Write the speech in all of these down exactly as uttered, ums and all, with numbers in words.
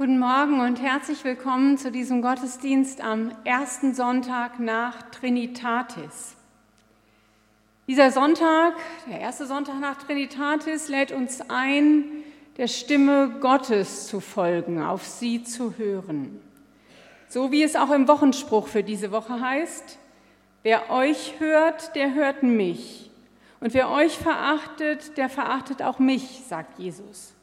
Guten Morgen und herzlich willkommen zu diesem Gottesdienst am ersten Sonntag nach Trinitatis. Dieser Sonntag, der erste Sonntag nach Trinitatis, lädt uns ein, der Stimme Gottes zu folgen, auf sie zu hören. So wie es auch im Wochenspruch für diese Woche heißt: Wer euch hört, der hört mich. Und wer euch verachtet, der verachtet auch mich, sagt Jesus.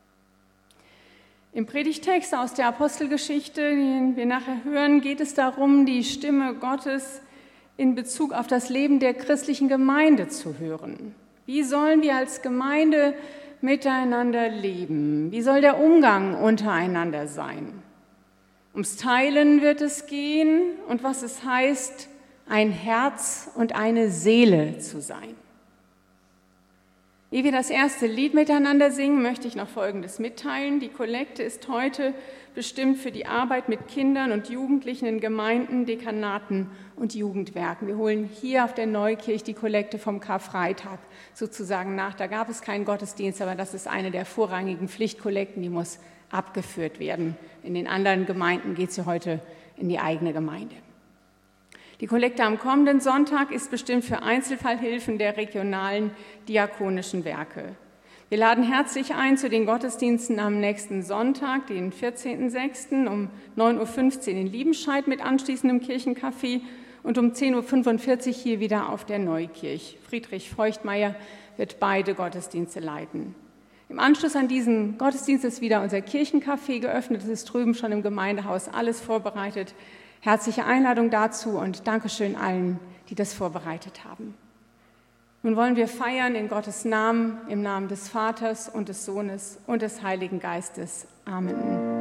Im Predigtext aus der Apostelgeschichte, den wir nachher hören, geht es darum, die Stimme Gottes in Bezug auf das Leben der christlichen Gemeinde zu hören. Wie sollen wir als Gemeinde miteinander leben? Wie soll der Umgang untereinander sein? Ums Teilen wird es gehen und was es heißt, ein Herz und eine Seele zu sein. Ehe wir das erste Lied miteinander singen, möchte ich noch Folgendes mitteilen. Die Kollekte ist heute bestimmt für die Arbeit mit Kindern und Jugendlichen in Gemeinden, Dekanaten und Jugendwerken. Wir holen hier auf der Neukirche die Kollekte vom Karfreitag sozusagen nach. Da gab es keinen Gottesdienst, aber das ist eine der vorrangigen Pflichtkollekten, die muss abgeführt werden. In den anderen Gemeinden geht sie heute in die eigene Gemeinde. Die Kollekte am kommenden Sonntag ist bestimmt für Einzelfallhilfen der regionalen diakonischen Werke. Wir laden herzlich ein zu den Gottesdiensten am nächsten Sonntag, den vierzehnten sechsten um neun Uhr fünfzehn in Liebenscheid mit anschließendem Kirchencafé und um zehn Uhr fünfundvierzig hier wieder auf der Neukirche. Friedrich Feuchtmeier wird beide Gottesdienste leiten. Im Anschluss an diesen Gottesdienst ist wieder unser Kirchencafé geöffnet. Es ist drüben schon im Gemeindehaus alles vorbereitet. Herzliche Einladung dazu und Dankeschön allen, die das vorbereitet haben. Nun wollen wir feiern in Gottes Namen, im Namen des Vaters und des Sohnes und des Heiligen Geistes. Amen.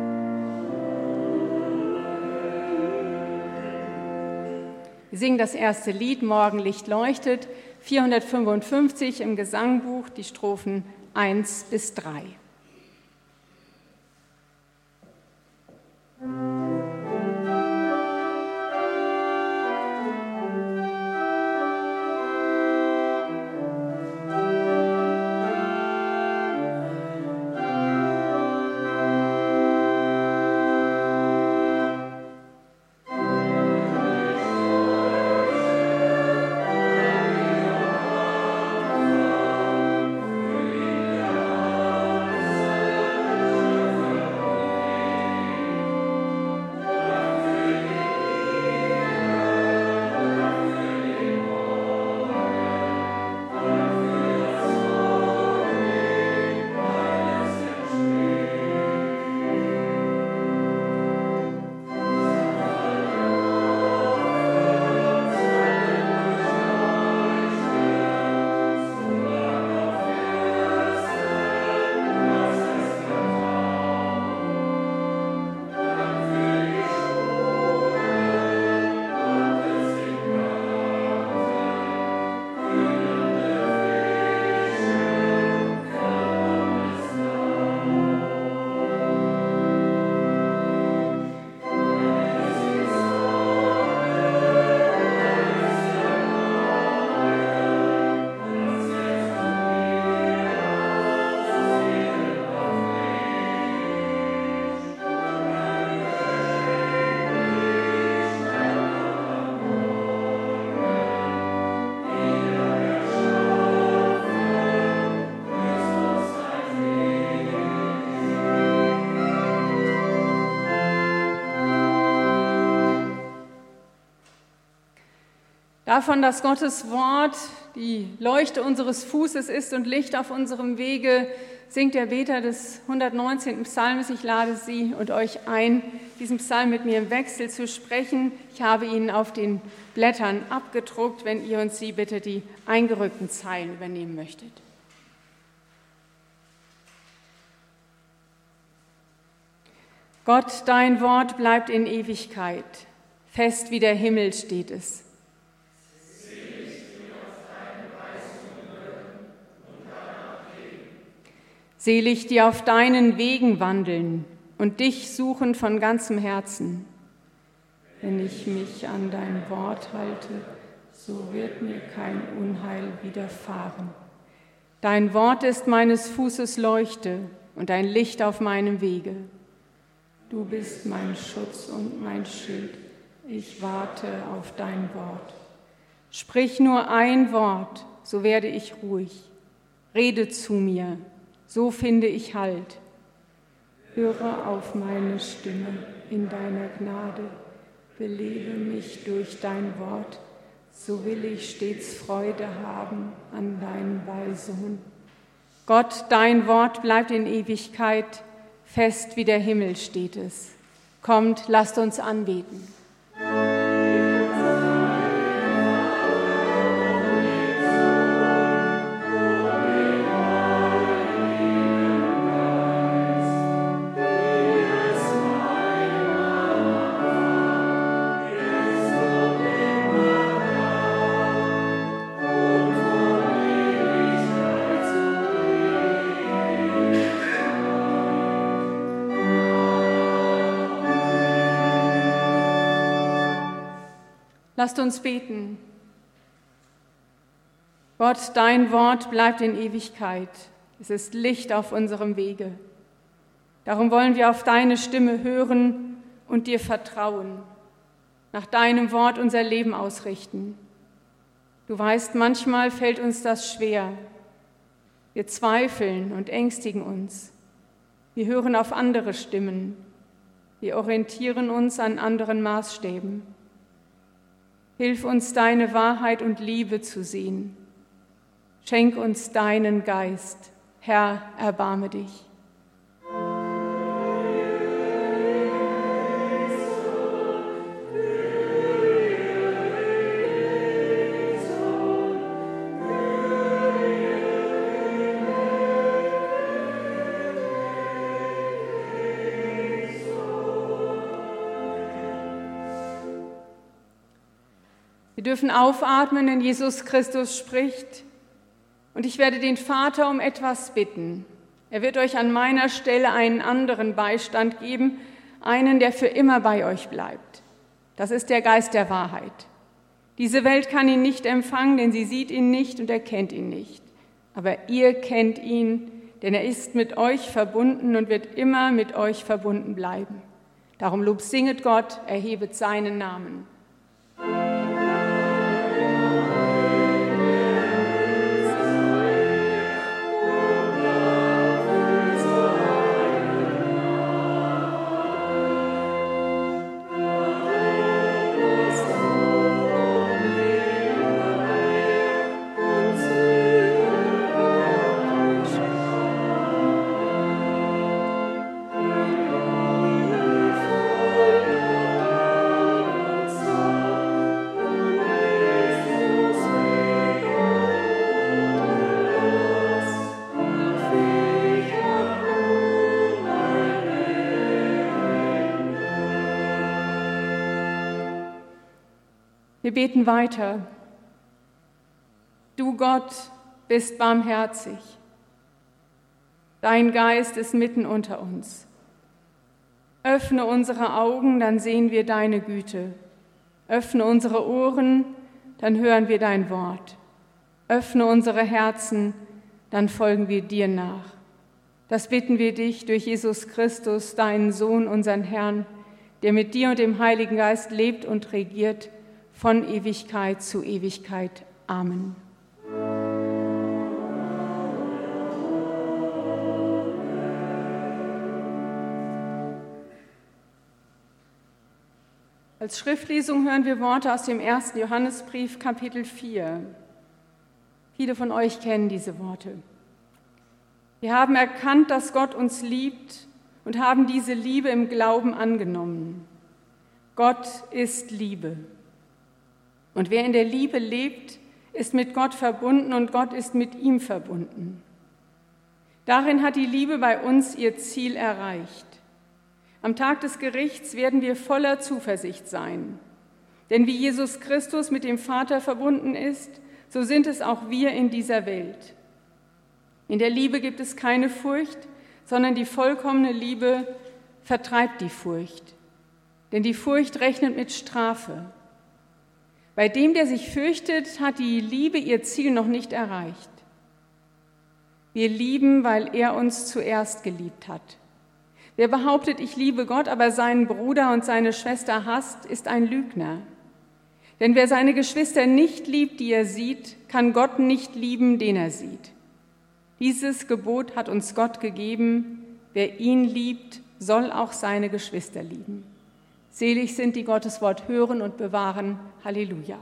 Wir singen das erste Lied, Morgenlicht leuchtet, vierhundertfünfundfünfzig im Gesangbuch, die Strophen eins bis drei. Davon, dass Gottes Wort die Leuchte unseres Fußes ist und Licht auf unserem Wege, singt der Beter des hundertneunzehnten Psalms. Ich lade Sie und euch ein, diesen Psalm mit mir im Wechsel zu sprechen. Ich habe ihn auf den Blättern abgedruckt, wenn ihr und Sie bitte die eingerückten Zeilen übernehmen möchtet. Gott, dein Wort bleibt in Ewigkeit, fest wie der Himmel steht es. Selig, die auf deinen Wegen wandeln und dich suchen von ganzem Herzen. Wenn ich mich an dein Wort halte, so wird mir kein Unheil widerfahren. Dein Wort ist meines Fußes Leuchte und ein Licht auf meinem Wege. Du bist mein Schutz und mein Schild. Ich warte auf dein Wort. Sprich nur ein Wort, so werde ich ruhig. Rede zu mir, so finde ich Halt. Höre auf meine Stimme in deiner Gnade. Belebe mich durch dein Wort, so will ich stets Freude haben an deinen Weisungen. Gott, dein Wort bleibt in Ewigkeit, fest wie der Himmel steht es. Kommt, lasst uns anbeten. Lasst uns beten. Gott, dein Wort bleibt in Ewigkeit. Es ist Licht auf unserem Wege. Darum wollen wir auf deine Stimme hören und dir vertrauen, nach deinem Wort unser Leben ausrichten. Du weißt, manchmal fällt uns das schwer. Wir zweifeln und ängstigen uns. Wir hören auf andere Stimmen. Wir orientieren uns an anderen Maßstäben. Hilf uns, deine Wahrheit und Liebe zu sehen. Schenk uns deinen Geist. Herr, erbarme dich. Wir dürfen aufatmen, denn Jesus Christus spricht. Und ich werde den Vater um etwas bitten. Er wird euch an meiner Stelle einen anderen Beistand geben, einen, der für immer bei euch bleibt. Das ist der Geist der Wahrheit. Diese Welt kann ihn nicht empfangen, denn sie sieht ihn nicht und erkennt ihn nicht. Aber ihr kennt ihn, denn er ist mit euch verbunden und wird immer mit euch verbunden bleiben. Darum Lob singet Gott, erhebet seinen Namen. Wir beten weiter. Du Gott bist barmherzig. Dein Geist ist mitten unter uns. Öffne unsere Augen, dann sehen wir deine Güte. Öffne unsere Ohren, dann hören wir dein Wort. Öffne unsere Herzen, dann folgen wir dir nach. Das bitten wir dich durch Jesus Christus, deinen Sohn, unseren Herrn, der mit dir und dem Heiligen Geist lebt und regiert, von Ewigkeit zu Ewigkeit. Amen. Als Schriftlesung hören wir Worte aus dem ersten Johannesbrief, Kapitel vier. Viele von euch kennen diese Worte. Wir haben erkannt, dass Gott uns liebt und haben diese Liebe im Glauben angenommen. Gott ist Liebe. Und wer in der Liebe lebt, ist mit Gott verbunden und Gott ist mit ihm verbunden. Darin hat die Liebe bei uns ihr Ziel erreicht. Am Tag des Gerichts werden wir voller Zuversicht sein. Denn wie Jesus Christus mit dem Vater verbunden ist, so sind es auch wir in dieser Welt. In der Liebe gibt es keine Furcht, sondern die vollkommene Liebe vertreibt die Furcht. Denn die Furcht rechnet mit Strafe. Bei dem, der sich fürchtet, hat die Liebe ihr Ziel noch nicht erreicht. Wir lieben, weil er uns zuerst geliebt hat. Wer behauptet, ich liebe Gott, aber seinen Bruder und seine Schwester hasst, ist ein Lügner. Denn wer seine Geschwister nicht liebt, die er sieht, kann Gott nicht lieben, den er sieht. Dieses Gebot hat uns Gott gegeben: Wer ihn liebt, soll auch seine Geschwister lieben. Selig sind, die Gottes Wort hören und bewahren. Halleluja.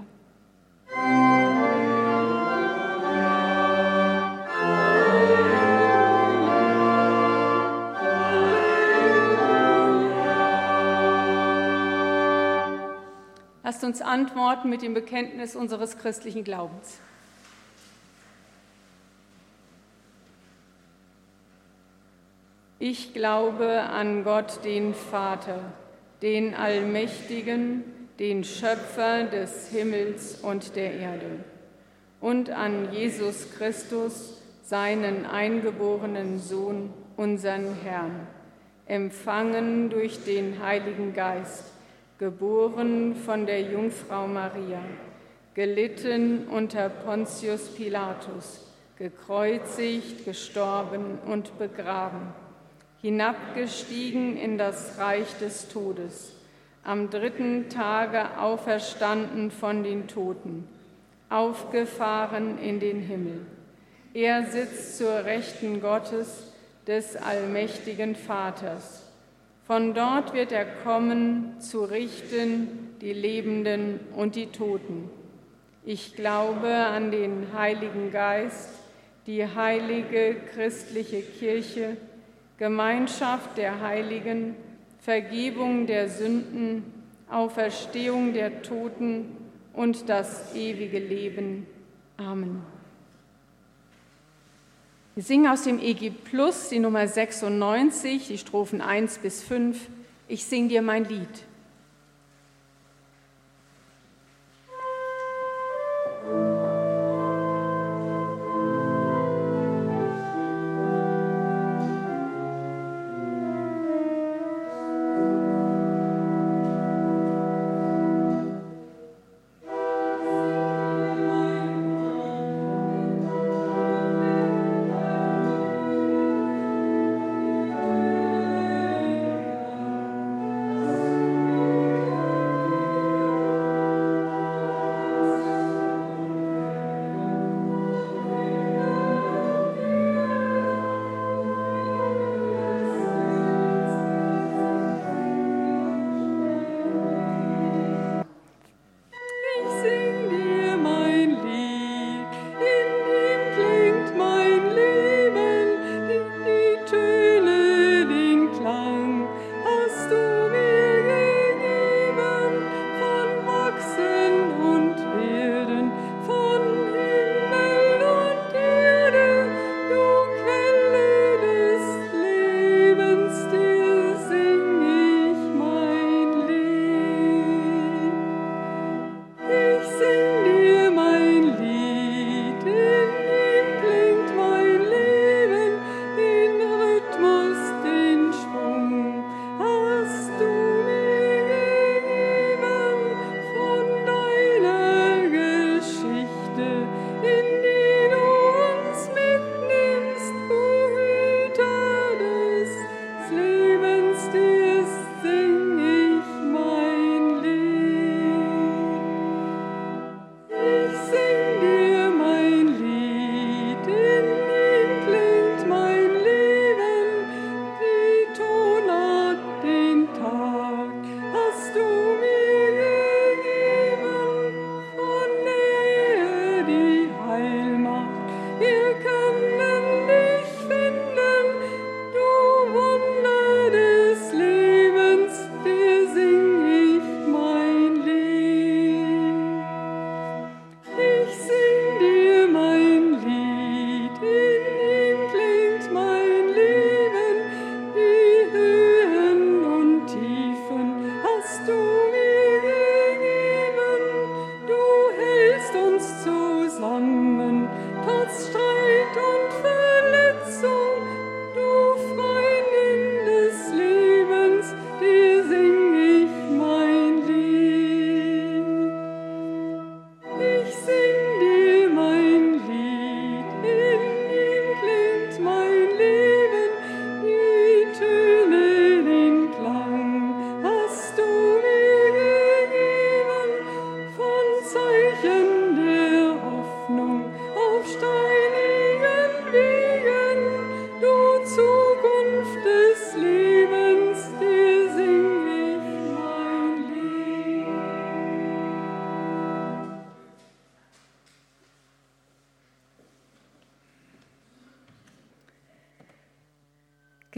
Lasst uns antworten mit dem Bekenntnis unseres christlichen Glaubens. Ich glaube an Gott, den Vater, den Allmächtigen, den Schöpfer des Himmels und der Erde, und an Jesus Christus, seinen eingeborenen Sohn, unseren Herrn, empfangen durch den Heiligen Geist, geboren von der Jungfrau Maria, gelitten unter Pontius Pilatus, gekreuzigt, gestorben und begraben, hinabgestiegen in das Reich des Todes, am dritten Tage auferstanden von den Toten, aufgefahren in den Himmel. Er sitzt zur Rechten Gottes, des allmächtigen Vaters. Von dort wird er kommen, zu richten die Lebenden und die Toten. Ich glaube an den Heiligen Geist, die heilige christliche Kirche, Gemeinschaft der Heiligen, Vergebung der Sünden, Auferstehung der Toten und das ewige Leben. Amen. Wir singen aus dem E G Plus die Nummer sechsundneunzig, die Strophen eins bis fünf. Ich sing dir mein Lied. Amen.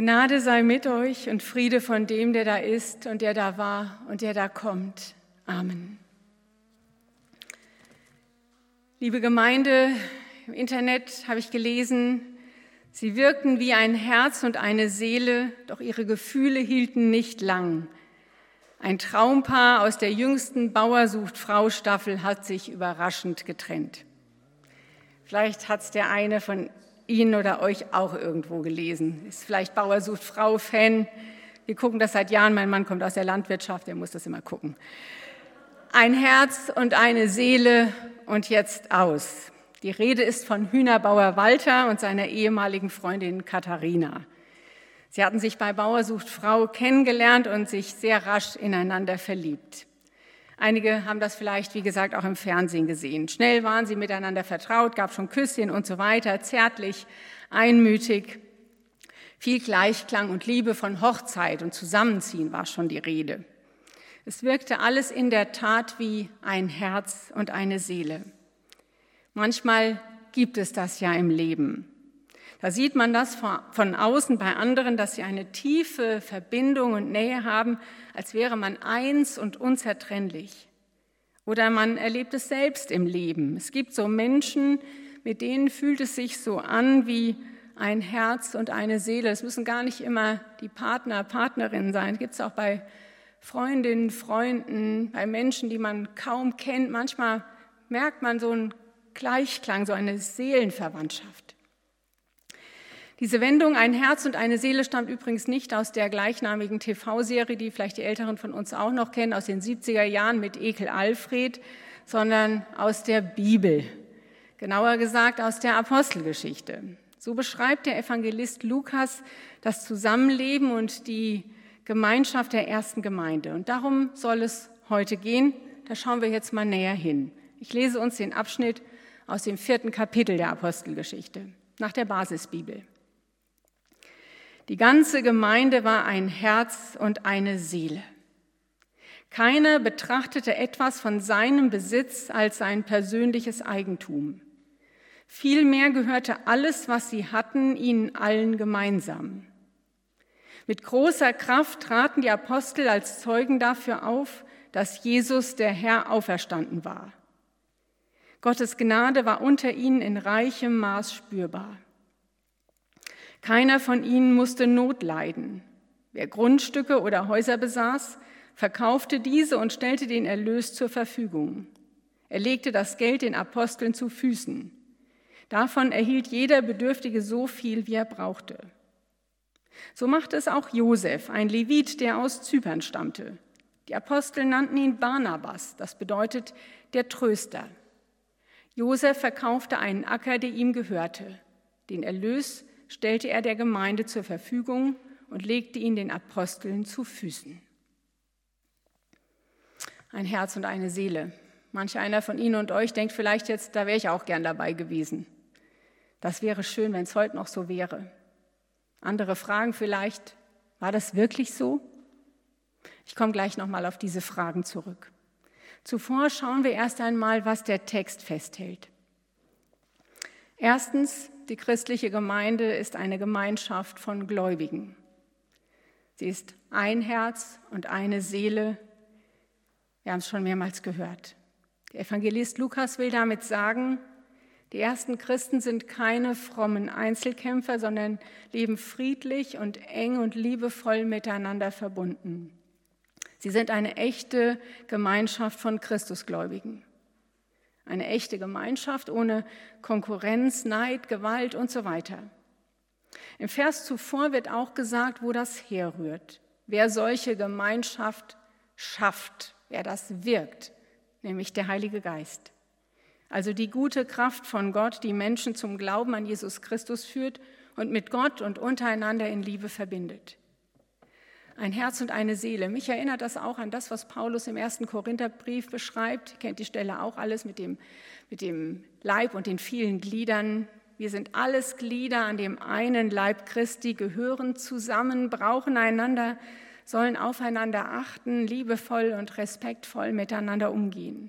Gnade sei mit euch und Friede von dem, der da ist und der da war und der da kommt. Amen. Liebe Gemeinde, im Internet habe ich gelesen, sie wirkten wie ein Herz und eine Seele, doch ihre Gefühle hielten nicht lang. Ein Traumpaar aus der jüngsten Bauer-sucht-Frau-Staffel hat sich überraschend getrennt. Vielleicht hat es der eine von Ihnen oder euch auch irgendwo gelesen. Ist vielleicht Bauer-sucht-Frau-Fan. Wir gucken das seit Jahren. Mein Mann kommt aus der Landwirtschaft, der muss das immer gucken. Ein Herz und eine Seele und jetzt aus. Die Rede ist von Hühnerbauer Walter und seiner ehemaligen Freundin Katharina. Sie hatten sich bei Bauer sucht Frau kennengelernt und sich sehr rasch ineinander verliebt. Einige haben das vielleicht, wie gesagt, auch im Fernsehen gesehen. Schnell waren sie miteinander vertraut, gab schon Küsschen und so weiter, zärtlich, einmütig. Viel Gleichklang und Liebe von Hochzeit und Zusammenziehen war schon die Rede. Es wirkte alles in der Tat wie ein Herz und eine Seele. Manchmal gibt es das ja im Leben. Da sieht man das von außen bei anderen, dass sie eine tiefe Verbindung und Nähe haben, als wäre man eins und unzertrennlich. Oder man erlebt es selbst im Leben. Es gibt so Menschen, mit denen fühlt es sich so an wie ein Herz und eine Seele. Es müssen gar nicht immer die Partner, Partnerinnen sein. Es gibt es auch bei Freundinnen, Freunden, bei Menschen, die man kaum kennt. Manchmal merkt man so einen Gleichklang, so eine Seelenverwandtschaft. Diese Wendung, ein Herz und eine Seele, stammt übrigens nicht aus der gleichnamigen T V-Serie, die vielleicht die Älteren von uns auch noch kennen, aus den siebziger Jahren mit Ekel Alfred, sondern aus der Bibel, genauer gesagt aus der Apostelgeschichte. So beschreibt der Evangelist Lukas das Zusammenleben und die Gemeinschaft der ersten Gemeinde. Und darum soll es heute gehen. Da schauen wir jetzt mal näher hin. Ich lese uns den Abschnitt aus dem vierten Kapitel der Apostelgeschichte, nach der Basisbibel. Die ganze Gemeinde war ein Herz und eine Seele. Keiner betrachtete etwas von seinem Besitz als sein persönliches Eigentum. Vielmehr gehörte alles, was sie hatten, ihnen allen gemeinsam. Mit großer Kraft traten die Apostel als Zeugen dafür auf, dass Jesus der Herr auferstanden war. Gottes Gnade war unter ihnen in reichem Maß spürbar. Keiner von ihnen musste Not leiden. Wer Grundstücke oder Häuser besaß, verkaufte diese und stellte den Erlös zur Verfügung. Er legte das Geld den Aposteln zu Füßen. Davon erhielt jeder Bedürftige so viel, wie er brauchte. So machte es auch Josef, ein Levit, der aus Zypern stammte. Die Apostel nannten ihn Barnabas, das bedeutet der Tröster. Josef verkaufte einen Acker, der ihm gehörte. Den Erlös stellte er der Gemeinde zur Verfügung und legte ihn den Aposteln zu Füßen. Ein Herz und eine Seele. Manch einer von Ihnen und euch denkt vielleicht jetzt, da wäre ich auch gern dabei gewesen. Das wäre schön, wenn es heute noch so wäre. Andere fragen vielleicht, war das wirklich so? Ich komme gleich nochmal auf diese Fragen zurück. Zuvor schauen wir erst einmal, was der Text festhält. Erstens, die christliche Gemeinde ist eine Gemeinschaft von Gläubigen. Sie ist ein Herz und eine Seele. Wir haben es schon mehrmals gehört. Der Evangelist Lukas will damit sagen, die ersten Christen sind keine frommen Einzelkämpfer, sondern leben friedlich und eng und liebevoll miteinander verbunden. Sie sind eine echte Gemeinschaft von Christusgläubigen. Eine echte Gemeinschaft ohne Konkurrenz, Neid, Gewalt und so weiter. Im Vers zuvor wird auch gesagt, wo das herrührt. Wer solche Gemeinschaft schafft, wer das wirkt, nämlich der Heilige Geist. Also die gute Kraft von Gott, die Menschen zum Glauben an Jesus Christus führt und mit Gott und untereinander in Liebe verbindet. Ein Herz und eine Seele. Mich erinnert das auch an das, was Paulus im ersten Korintherbrief beschreibt. Ihr kennt die Stelle auch alles mit dem, mit dem Leib und den vielen Gliedern. Wir sind alles Glieder an dem einen Leib Christi, gehören zusammen, brauchen einander, sollen aufeinander achten, liebevoll und respektvoll miteinander umgehen.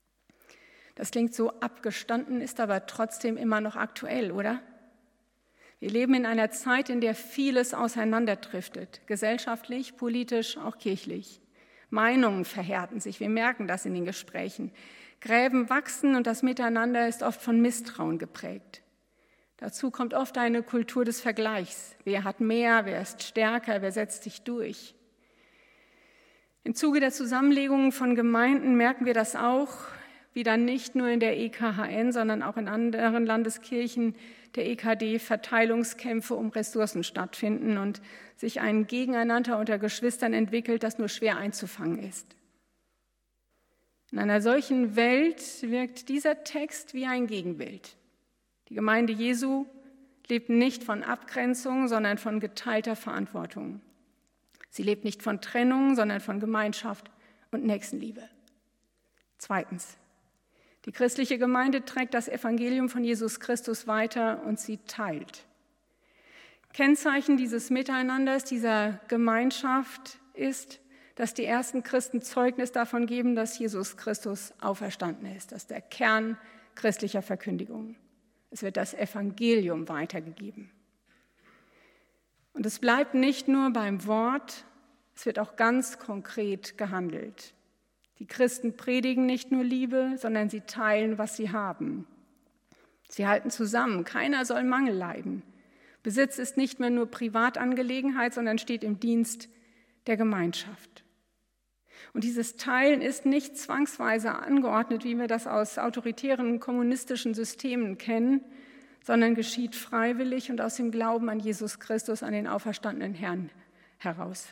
Das klingt so abgestanden, ist aber trotzdem immer noch aktuell, oder? Wir leben in einer Zeit, in der vieles auseinanderdriftet, gesellschaftlich, politisch, auch kirchlich. Meinungen verhärten sich, wir merken das in den Gesprächen. Gräben wachsen und das Miteinander ist oft von Misstrauen geprägt. Dazu kommt oft eine Kultur des Vergleichs. Wer hat mehr, wer ist stärker, wer setzt sich durch? Im Zuge der Zusammenlegung von Gemeinden merken wir das auch, wie dann nicht nur in der E K H N, sondern auch in anderen Landeskirchen der E K D Verteilungskämpfe um Ressourcen stattfinden und sich ein Gegeneinander unter Geschwistern entwickelt, das nur schwer einzufangen ist. In einer solchen Welt wirkt dieser Text wie ein Gegenbild. Die Gemeinde Jesu lebt nicht von Abgrenzung, sondern von geteilter Verantwortung. Sie lebt nicht von Trennung, sondern von Gemeinschaft und Nächstenliebe. Zweitens. Die christliche Gemeinde trägt das Evangelium von Jesus Christus weiter und sie teilt. Kennzeichen dieses Miteinanders, dieser Gemeinschaft ist, dass die ersten Christen Zeugnis davon geben, dass Jesus Christus auferstanden ist. Das ist der Kern christlicher Verkündigung. Es wird das Evangelium weitergegeben. Und es bleibt nicht nur beim Wort, es wird auch ganz konkret gehandelt. Die Christen predigen nicht nur Liebe, sondern sie teilen, was sie haben. Sie halten zusammen, keiner soll Mangel leiden. Besitz ist nicht mehr nur Privatangelegenheit, sondern steht im Dienst der Gemeinschaft. Und dieses Teilen ist nicht zwangsweise angeordnet, wie wir das aus autoritären kommunistischen Systemen kennen, sondern geschieht freiwillig und aus dem Glauben an Jesus Christus, an den auferstandenen Herrn heraus.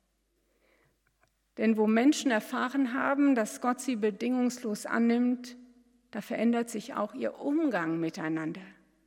Denn wo Menschen erfahren haben, dass Gott sie bedingungslos annimmt, da verändert sich auch ihr Umgang miteinander.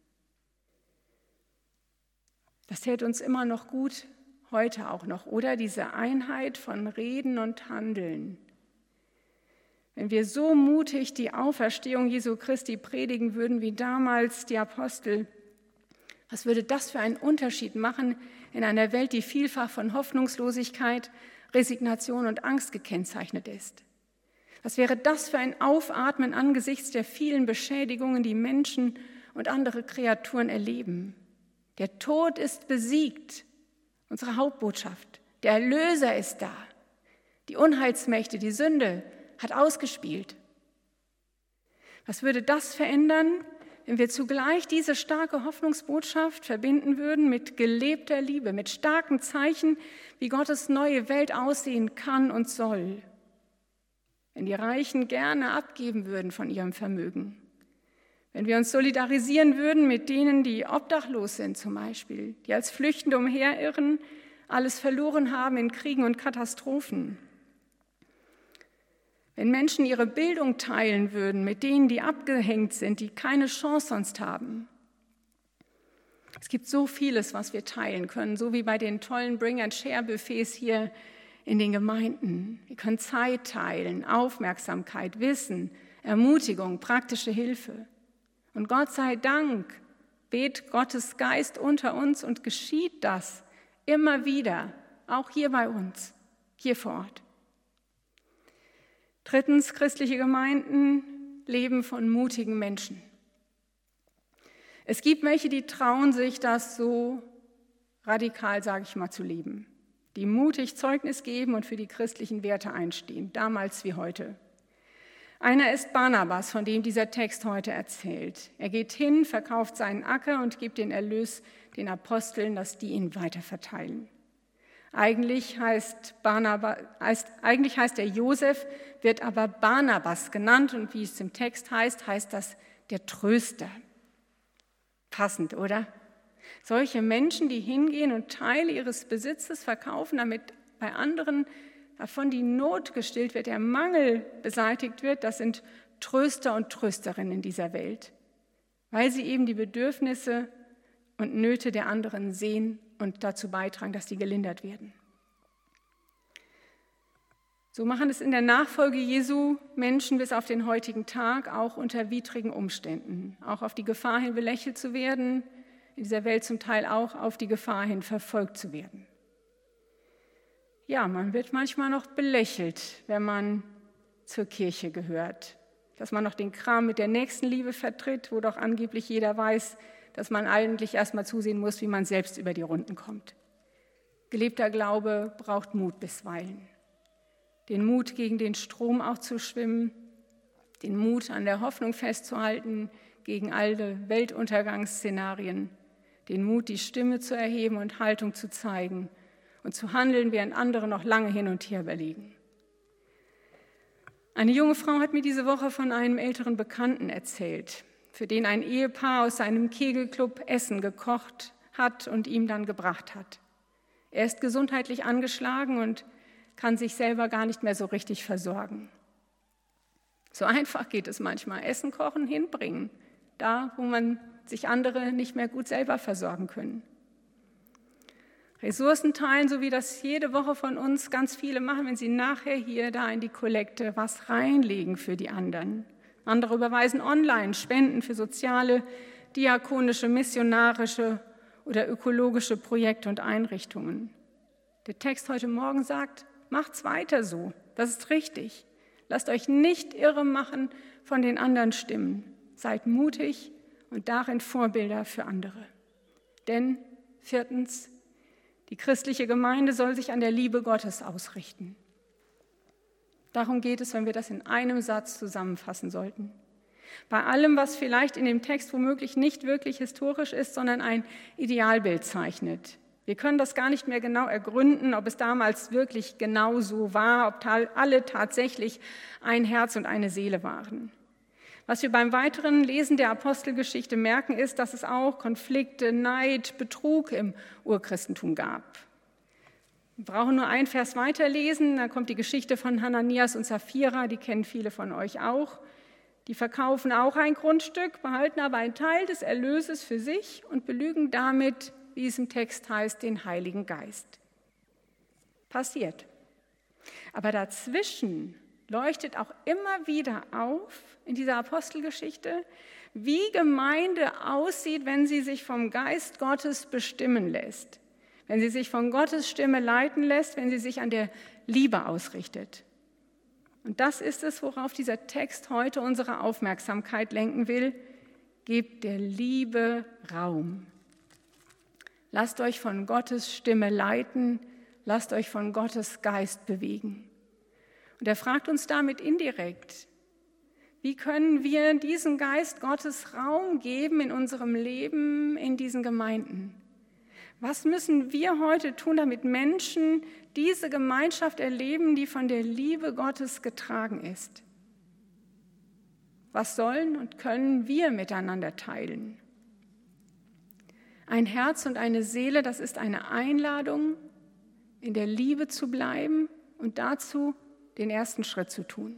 Das täte uns immer noch gut, heute auch noch, oder? Diese Einheit von Reden und Handeln. Wenn wir so mutig die Auferstehung Jesu Christi predigen würden wie damals die Apostel, was würde das für einen Unterschied machen in einer Welt, die vielfach von Hoffnungslosigkeit, Resignation und Angst gekennzeichnet ist? Was wäre das für ein Aufatmen angesichts der vielen Beschädigungen, die Menschen und andere Kreaturen erleben? Der Tod ist besiegt, unsere Hauptbotschaft. Der Erlöser ist da. Die Unheilsmächte, die Sünde hat ausgespielt. Was würde das verändern, wenn wir zugleich diese starke Hoffnungsbotschaft verbinden würden mit gelebter Liebe, mit starken Zeichen, wie Gottes neue Welt aussehen kann und soll? Wenn die Reichen gerne abgeben würden von ihrem Vermögen, wenn wir uns solidarisieren würden mit denen, die obdachlos sind zum Beispiel, die als Flüchtende umherirren, alles verloren haben in Kriegen und Katastrophen. Wenn Menschen ihre Bildung teilen würden mit denen, die abgehängt sind, die keine Chance sonst haben. Es gibt so vieles, was wir teilen können, so wie bei den tollen Bring-and-Share-Buffets hier in den Gemeinden. Wir können Zeit teilen, Aufmerksamkeit, Wissen, Ermutigung, praktische Hilfe. Und Gott sei Dank weht Gottes Geist unter uns und geschieht das immer wieder, auch hier bei uns, hier vor Ort. Drittens, christliche Gemeinden leben von mutigen Menschen. Es gibt welche, die trauen sich, das so radikal, sage ich mal, zu leben, die mutig Zeugnis geben und für die christlichen Werte einstehen, damals wie heute. Einer ist Barnabas, von dem dieser Text heute erzählt. Er geht hin, verkauft seinen Acker und gibt den Erlös den Aposteln, dass die ihn weiterverteilen. Eigentlich heißt, Barnabas, heißt, eigentlich heißt er Josef, wird aber Barnabas genannt und wie es im Text heißt, heißt das der Tröster. Passend, oder? Solche Menschen, die hingehen und Teile ihres Besitzes verkaufen, damit bei anderen davon die Not gestillt wird, der Mangel beseitigt wird, das sind Tröster und Trösterinnen in dieser Welt, weil sie eben die Bedürfnisse und Nöte der anderen sehen und dazu beitragen, dass die gelindert werden. So machen es in der Nachfolge Jesu Menschen bis auf den heutigen Tag, auch unter widrigen Umständen, auch auf die Gefahr hin belächelt zu werden, in dieser Welt zum Teil auch auf die Gefahr hin verfolgt zu werden. Ja, man wird manchmal noch belächelt, wenn man zur Kirche gehört, dass man noch den Kram mit der Nächstenliebe vertritt, wo doch angeblich jeder weiß, dass man eigentlich erstmal zusehen muss, wie man selbst über die Runden kommt. Gelebter Glaube braucht Mut bisweilen. Den Mut, gegen den Strom auch zu schwimmen, den Mut, an der Hoffnung festzuhalten, gegen alle Weltuntergangsszenarien, den Mut, die Stimme zu erheben und Haltung zu zeigen und zu handeln, während andere noch lange hin und her überlegen. Eine junge Frau hat mir diese Woche von einem älteren Bekannten erzählt, für den ein Ehepaar aus seinem Kegelclub Essen gekocht hat und ihm dann gebracht hat. Er ist gesundheitlich angeschlagen und kann sich selber gar nicht mehr so richtig versorgen. So einfach geht es manchmal. Essen kochen, hinbringen, da wo man sich andere nicht mehr gut selber versorgen können. Ressourcen teilen, so wie das jede Woche von uns ganz viele machen, wenn sie nachher hier da in die Kollekte was reinlegen für die anderen. Andere überweisen online Spenden für soziale, diakonische, missionarische oder ökologische Projekte und Einrichtungen. Der Text heute Morgen sagt, macht's weiter so, das ist richtig. Lasst euch nicht irre machen von den anderen Stimmen. Seid mutig und darin Vorbilder für andere. Denn viertens, die christliche Gemeinde soll sich an der Liebe Gottes ausrichten. Darum geht es, wenn wir das in einem Satz zusammenfassen sollten. Bei allem, was vielleicht in dem Text womöglich nicht wirklich historisch ist, sondern ein Idealbild zeichnet. Wir können das gar nicht mehr genau ergründen, ob es damals wirklich genau so war, ob alle tatsächlich ein Herz und eine Seele waren. Was wir beim weiteren Lesen der Apostelgeschichte merken, ist, dass es auch Konflikte, Neid, Betrug im Urchristentum gab. Wir brauchen nur einen Vers weiterlesen, da kommt die Geschichte von Hananias und Sapphira, die kennen viele von euch auch. Die verkaufen auch ein Grundstück, behalten aber einen Teil des Erlöses für sich und belügen damit, wie es im Text heißt, den Heiligen Geist. Passiert. Aber dazwischen leuchtet auch immer wieder auf in dieser Apostelgeschichte, wie Gemeinde aussieht, wenn sie sich vom Geist Gottes bestimmen lässt, wenn sie sich von Gottes Stimme leiten lässt, wenn sie sich an der Liebe ausrichtet. Und das ist es, worauf dieser Text heute unsere Aufmerksamkeit lenken will. Gebt der Liebe Raum. Lasst euch von Gottes Stimme leiten, lasst euch von Gottes Geist bewegen. Und er fragt uns damit indirekt, wie können wir diesen Geist Gottes Raum geben in unserem Leben, in diesen Gemeinden? Was müssen wir heute tun, damit Menschen diese Gemeinschaft erleben, die von der Liebe Gottes getragen ist? Was sollen und können wir miteinander teilen? Ein Herz und eine Seele, das ist eine Einladung, in der Liebe zu bleiben und dazu den ersten Schritt zu tun.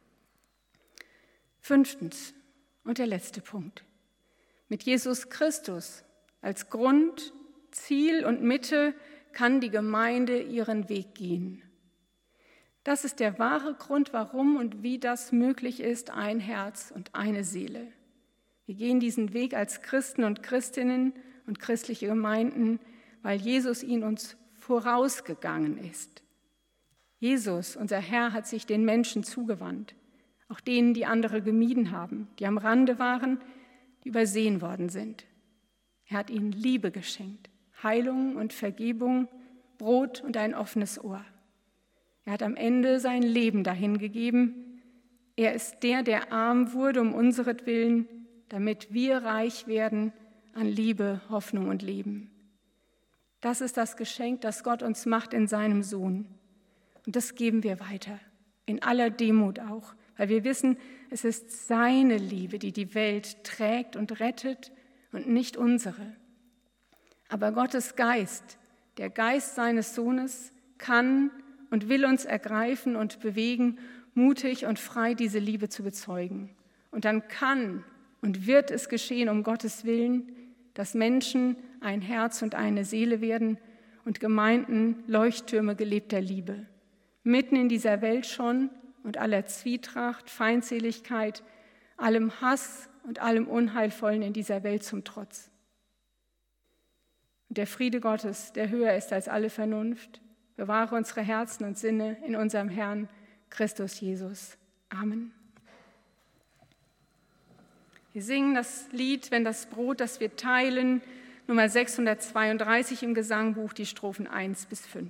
Fünftens und der letzte Punkt. Mit Jesus Christus als Grund, Ziel und Mitte kann die Gemeinde ihren Weg gehen. Das ist der wahre Grund, warum und wie das möglich ist, ein Herz und eine Seele. Wir gehen diesen Weg als Christen und Christinnen und christliche Gemeinden, weil Jesus ihn uns vorausgegangen ist. Jesus, unser Herr, hat sich den Menschen zugewandt, auch denen, die andere gemieden haben, die am Rande waren, die übersehen worden sind. Er hat ihnen Liebe geschenkt, Heilung und Vergebung, Brot und ein offenes Ohr. Er hat am Ende sein Leben dahingegeben. Er ist der, der arm wurde um unseretwillen, damit wir reich werden an Liebe, Hoffnung und Leben. Das ist das Geschenk, das Gott uns macht in seinem Sohn. Und das geben wir weiter, in aller Demut auch, weil wir wissen, es ist seine Liebe, die die Welt trägt und rettet und nicht unsere. Aber Gottes Geist, der Geist seines Sohnes, kann und will uns ergreifen und bewegen, mutig und frei diese Liebe zu bezeugen. Und dann kann und wird es geschehen um Gottes Willen, dass Menschen ein Herz und eine Seele werden und Gemeinden Leuchttürme gelebter Liebe. Mitten in dieser Welt schon und aller Zwietracht, Feindseligkeit, allem Hass und allem Unheilvollen in dieser Welt zum Trotz. Und der Friede Gottes, der höher ist als alle Vernunft, bewahre unsere Herzen und Sinne in unserem Herrn Christus Jesus. Amen. Wir singen das Lied Wenn das Brot, das wir teilen, Nummer sechshundertzweiunddreißig im Gesangbuch, die Strophen eins bis fünf.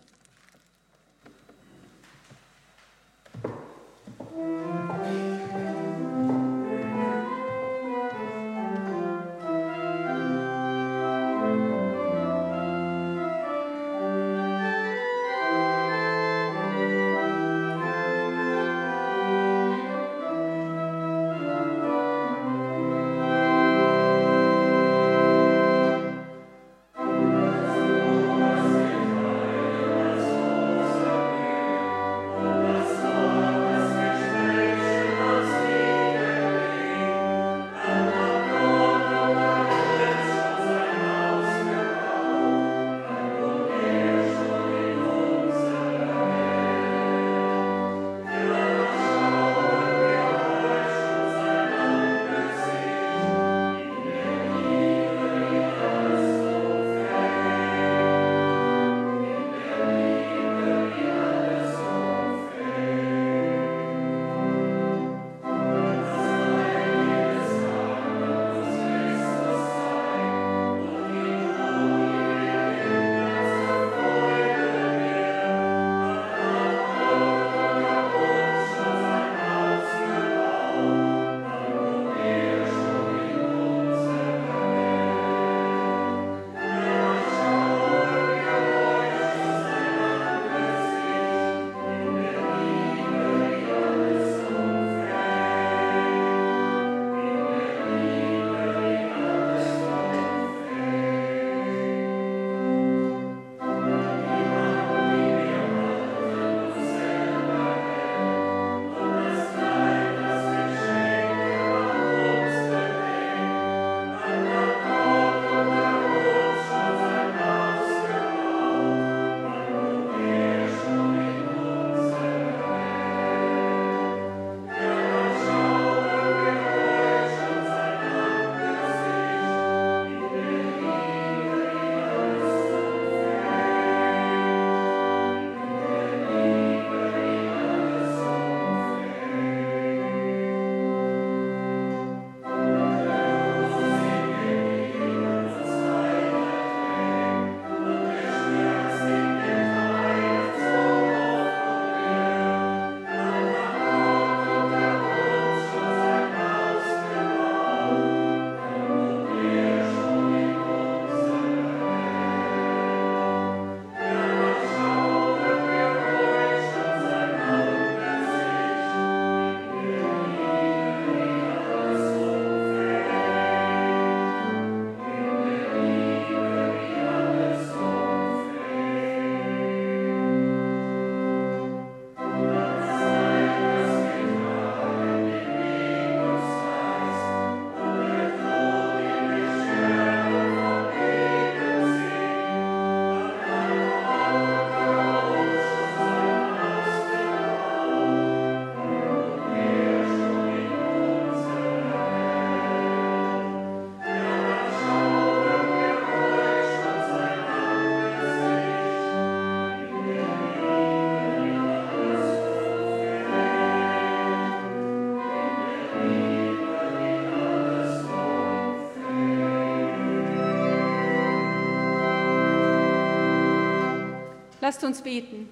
Lasst uns beten.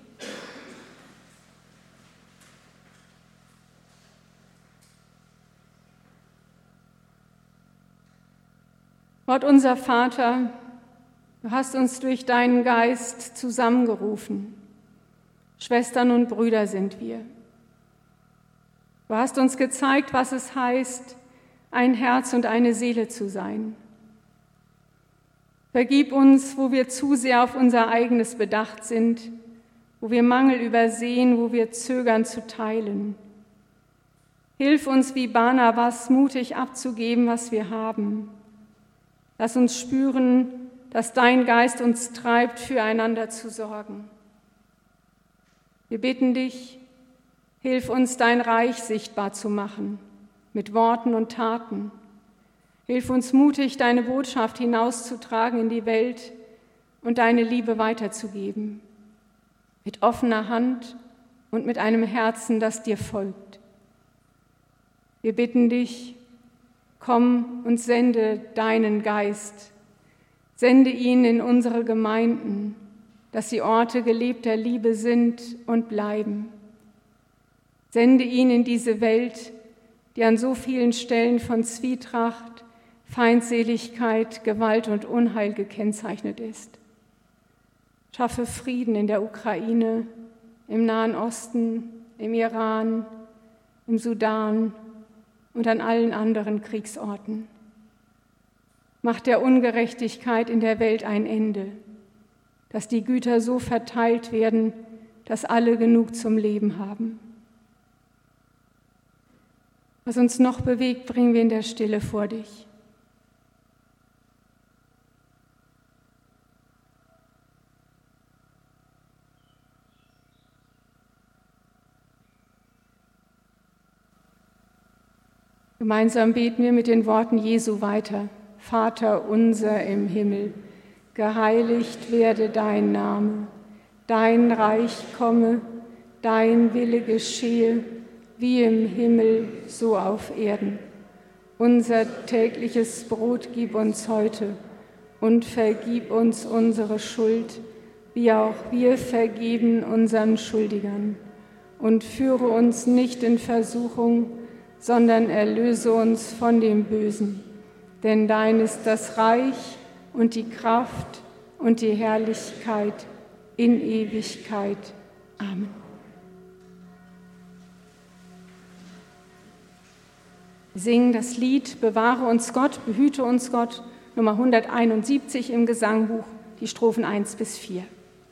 Gott, unser Vater, du hast uns durch deinen Geist zusammengerufen. Schwestern und Brüder sind wir. Du hast uns gezeigt, was es heißt, ein Herz und eine Seele zu sein. Vergib uns, wo wir zu sehr auf unser eigenes bedacht sind, wo wir Mangel übersehen, wo wir zögern zu teilen. Hilf uns, wie Barnabas, mutig abzugeben, was wir haben. Lass uns spüren, dass dein Geist uns treibt, füreinander zu sorgen. Wir bitten dich, hilf uns, dein Reich sichtbar zu machen, mit Worten und Taten. Hilf uns mutig, deine Botschaft hinauszutragen in die Welt und deine Liebe weiterzugeben, mit offener Hand und mit einem Herzen, das dir folgt. Wir bitten dich, Komm und sende deinen Geist. Sende ihn in unsere Gemeinden, dass sie Orte gelebter Liebe sind und bleiben. Sende ihn in diese Welt, die an so vielen Stellen von Zwietracht, Feindseligkeit, Gewalt und Unheil gekennzeichnet ist. Schaffe Frieden in der Ukraine, im Nahen Osten, im Iran, im Sudan und an allen anderen Kriegsorten. Mach der Ungerechtigkeit in der Welt ein Ende, dass die Güter so verteilt werden, dass alle genug zum Leben haben. Was uns noch bewegt, bringen wir in der Stille vor dich. Gemeinsam beten wir mit den Worten Jesu weiter. Vater unser im Himmel, geheiligt werde dein Name, dein Reich komme, dein Wille geschehe, wie im Himmel, so auf Erden. Unser tägliches Brot gib uns heute und vergib uns unsere Schuld, wie auch wir vergeben unseren Schuldigern. Und führe uns nicht in Versuchung, sondern erlöse uns von dem Bösen. Denn dein ist das Reich und die Kraft und die Herrlichkeit in Ewigkeit. Amen. Wir singen das Lied Bewahre uns Gott, behüte uns Gott, Nummer hunderteinundsiebzig im Gesangbuch, die Strophen eins bis vier.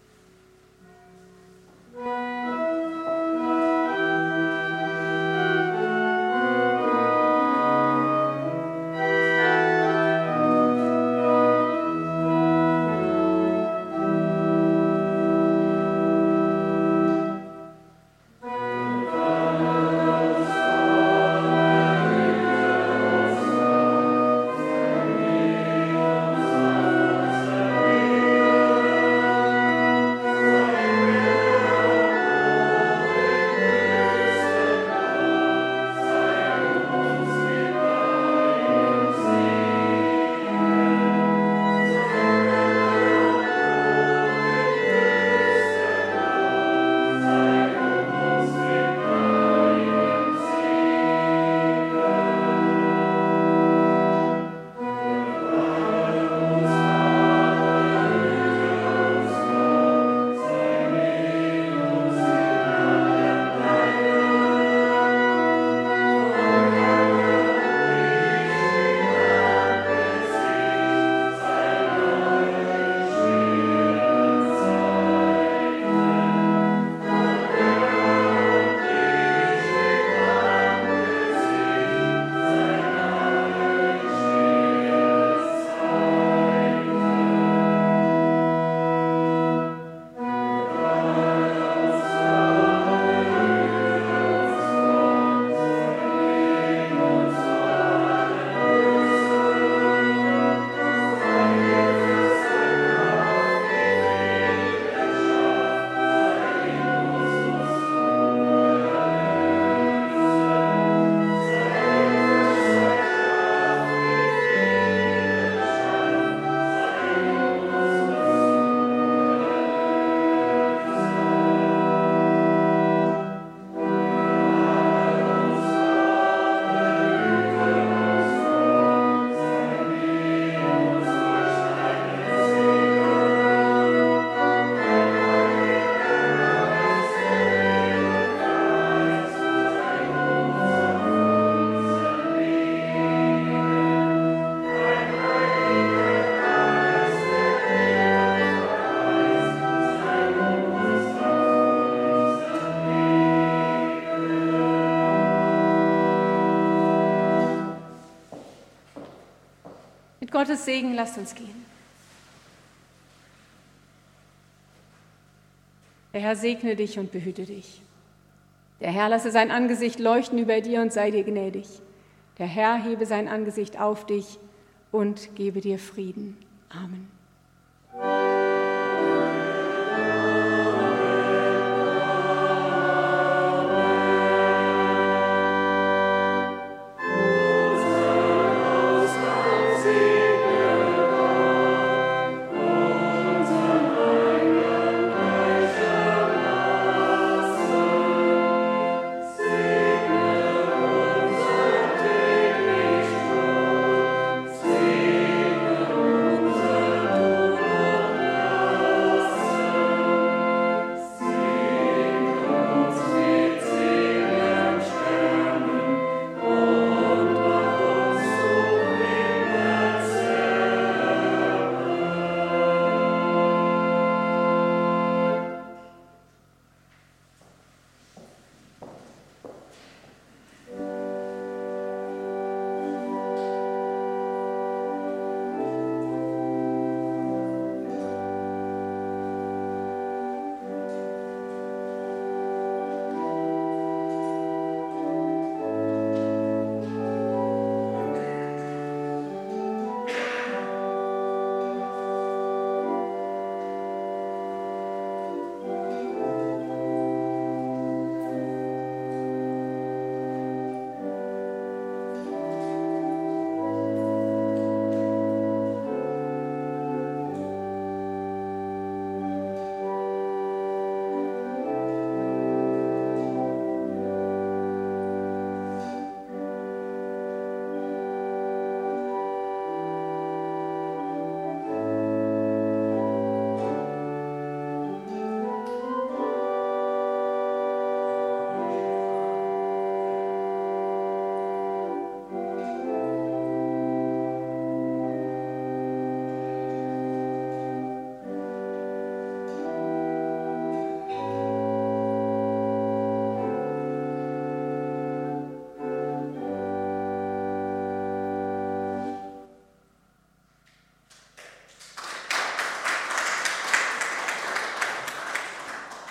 Mit Gottes Segen lasst uns gehen. Der Herr segne dich und behüte dich. Der Herr lasse sein Angesicht leuchten über dir und sei dir gnädig. Der Herr hebe sein Angesicht auf dich und gebe dir Frieden. Amen.